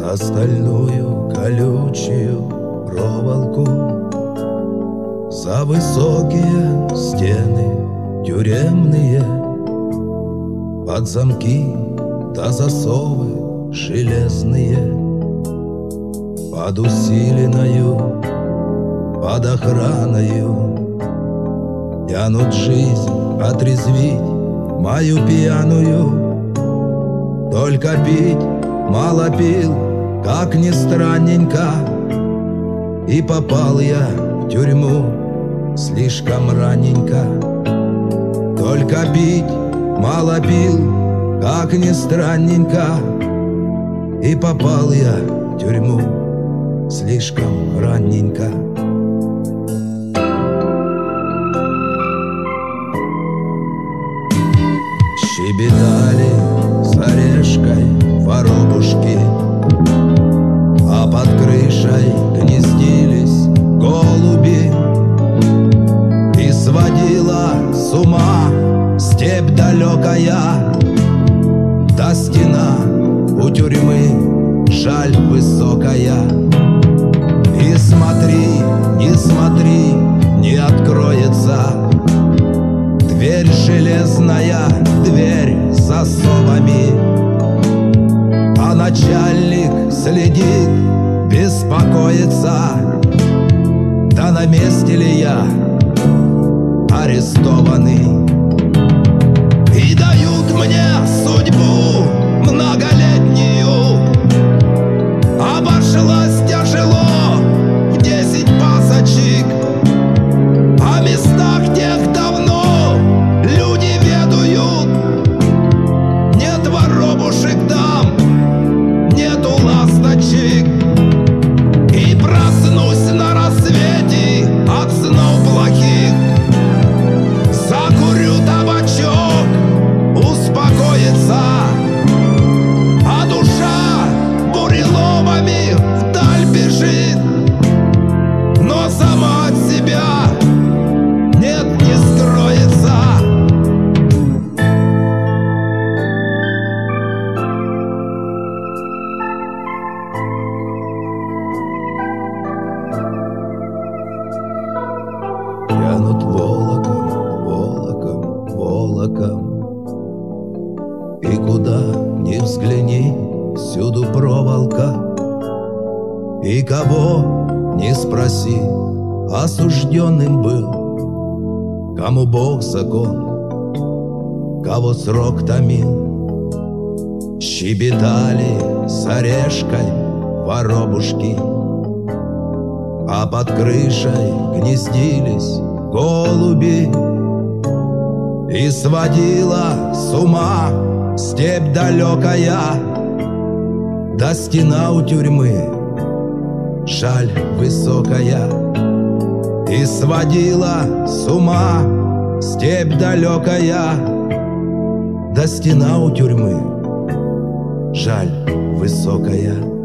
за стальную колючую проволоку, за высокие стены тюремные, под замки да засовы железные, под усиленную, под охраною тянут жизнь отрезвить мою пьяную. Только пить мало пил, как ни странненько, и попал я в тюрьму слишком раненько. Только пить мало пил, как ни странненько, и попал я в тюрьму слишком раненько. Щебетали с орешкой воробушки, а под крышей гнездились голуби. И сводила с ума степь далекая, да стена у тюрьмы жаль высокая. И смотри, не смотри, не откроется дверь железная, дверь с засовами, а начальник следит, беспокоится, да на месте ли я арестованный. И дают мне судьбу многолетнюю, обошлась тяжело в 10 пасочек, о местах тех давно люди ведают. Нет воробушек там, нету ласточек. И проснусь на рассвете от снов плохих, закурю табачок, успокоится, а душа буреломами вдаль бежит, но сама от себя нет, не скроется. Тянут волоком, волоком, волоком, и куда ни взгляни, всюду проволока. И кого не спроси, осужденным был, кому Бог закон, кого срок томил. Щебетали с орешкой воробушки, а под крышей гнездились голуби. И сводила с ума степь далекая, да стена у тюрьмы жаль высокая. И сводила с ума степь далекая, да стена у тюрьмы жаль высокая.